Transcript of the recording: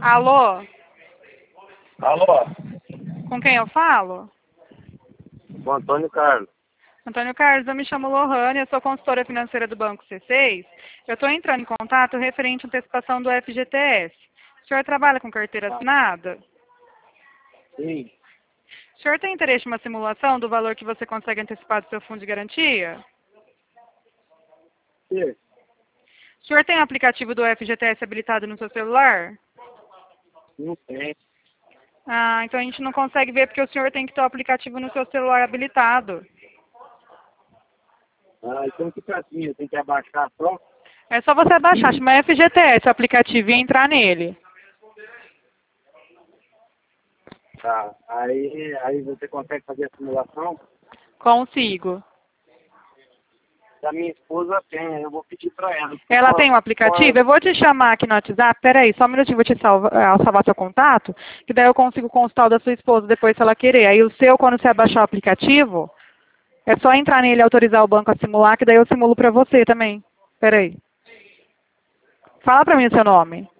Alô? Alô, Com quem eu falo? o Antônio Carlos. Antônio Carlos, eu me chamo Lohane, eu sou consultora financeira do Banco C6. Eu estou entrando em contato referente à antecipação do FGTS. O senhor trabalha com carteira assinada? Sim, O senhor tem interesse em uma simulação do valor que você consegue antecipar do seu fundo de garantia? sim. O senhor tem o aplicativo do FGTS habilitado no seu celular? Não tem. Ah, então a gente não consegue ver porque o senhor tem que ter o aplicativo no seu celular habilitado. Ah, então fica assim, eu tenho que abaixar só. É só você baixar, chama FGTS o aplicativo e entrar nele. Tá. Aí você consegue fazer a simulação? Consigo. Da minha esposa tem, eu vou pedir pra ela. Ela tem o aplicativo? Eu vou te chamar aqui no WhatsApp. Peraí, só um minutinho, vou te salvar seu contato, que daí eu consigo consultar o da sua esposa depois se ela querer. Aí o seu, quando você baixar o aplicativo, é só entrar nele e autorizar o banco a simular, que daí eu simulo pra você também. Peraí. Fala pra mim o seu nome.